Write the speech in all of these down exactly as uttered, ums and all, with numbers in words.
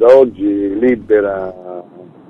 da oggi Libera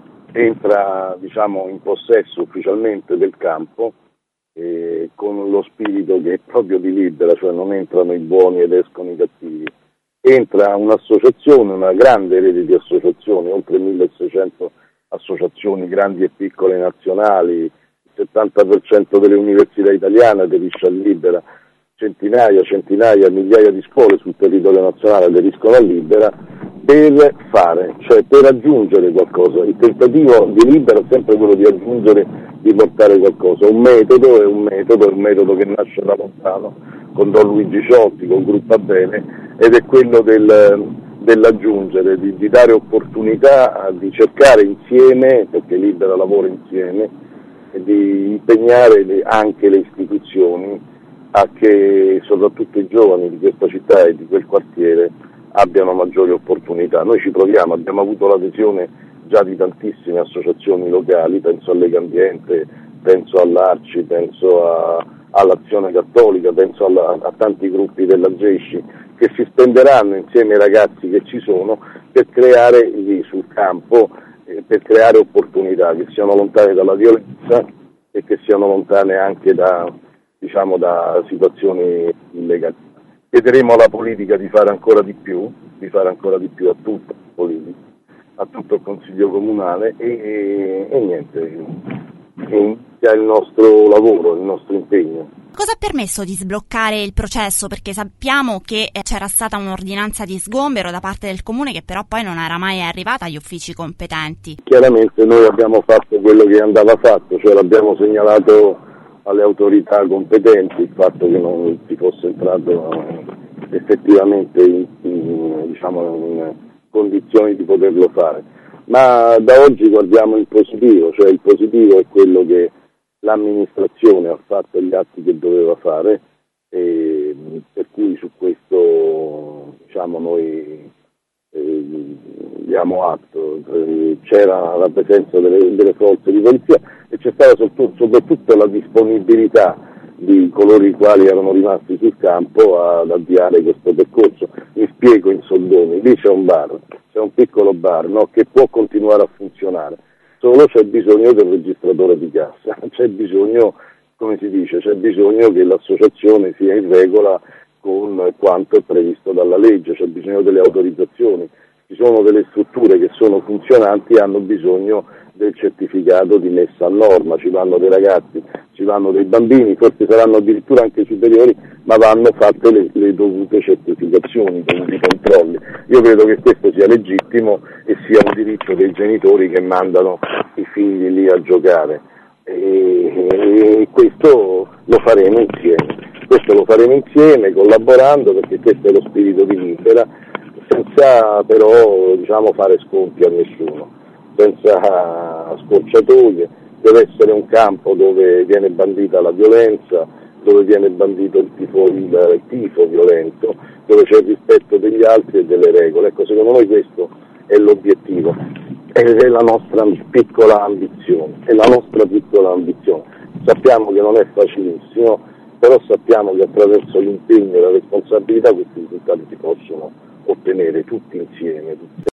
entra, diciamo, in possesso ufficialmente del campo eh, con lo spirito che è proprio di Libera, cioè non entrano i buoni ed escono i cattivi. Entra un'associazione, una grande rete di associazioni, oltre milleseicento associazioni grandi e piccole nazionali, il settanta per cento delle università italiane aderisce a Libera, centinaia, centinaia, migliaia di scuole sul territorio nazionale aderiscono a Libera per fare, cioè per aggiungere qualcosa. Il tentativo di Libera è sempre quello di aggiungere, di portare qualcosa. Un metodo è un metodo, è un metodo che nasce da lontano, con Don Luigi Ciotti, con Gruppo Bene, ed è quello del, dell'aggiungere, di, di dare opportunità, di cercare insieme, perché Libera lavora insieme, e di impegnare le, anche le istituzioni a che soprattutto i giovani di questa città e di quel quartiere abbiano maggiori opportunità. Noi ci proviamo, abbiamo avuto l'adesione già di tantissime associazioni locali, penso a Lega Ambiente, penso all'Arci, penso a, all'Azione Cattolica, penso alla, a tanti gruppi della Gesci che si spenderanno insieme ai ragazzi che ci sono per creare lì sul campo, eh, per creare opportunità che siano lontane dalla violenza e che siano lontane anche da, diciamo, da situazioni illegali. Chiederemo alla politica di fare ancora di più, di fare ancora di più a tutta la politica, a tutto il Consiglio Comunale e, e, e niente, inizia il nostro lavoro, il nostro impegno. Cosa ha permesso di sbloccare il processo? Perché sappiamo che c'era stata un'ordinanza di sgombero da parte del Comune che però poi non era mai arrivata agli uffici competenti. Chiaramente noi abbiamo fatto quello che andava fatto, cioè l'abbiamo segnalato alle autorità competenti il fatto che non si fosse entrato effettivamente in, in, diciamo, in condizioni di poterlo fare. Ma da oggi guardiamo il positivo, cioè il positivo è quello che l'amministrazione ha fatto gli atti che doveva fare, e per cui su questo, diciamo, noi eh, diamo atto. C'era la presenza delle, delle forze di polizia e c'è stata soprattutto la disponibilità di coloro i quali erano rimasti sul campo ad avviare questo percorso. Mi spiego in soldoni: lì c'è un bar, c'è un piccolo bar, no, che può continuare a funzionare, solo c'è bisogno del registratore di cassa, c'è bisogno, come si dice, c'è bisogno che l'associazione sia in regola con quanto è previsto dalla legge, c'è bisogno delle autorizzazioni. Ci sono delle strutture che sono funzionanti e hanno bisogno del certificato di messa a norma, ci vanno dei ragazzi, ci vanno dei bambini, forse saranno addirittura anche superiori, ma vanno fatte le, le dovute certificazioni, i dovuti controlli. Io credo che questo sia legittimo e sia un diritto dei genitori che mandano i figli lì a giocare, e, e questo lo faremo insieme, questo lo faremo insieme collaborando, perché questo è lo spirito di Libera, senza però, diciamo, fare sconti a nessuno, senza scorciatoie. Deve essere un campo dove viene bandita la violenza, dove viene bandito il tifo, il tifo violento, dove c'è il rispetto degli altri e delle regole. Ecco, secondo noi questo è l'obiettivo, è la nostra piccola ambizione, è la nostra piccola ambizione. Sappiamo che non è facilissimo, però sappiamo che attraverso l'impegno e la responsabilità questi risultati si possono ottenere tutti insieme.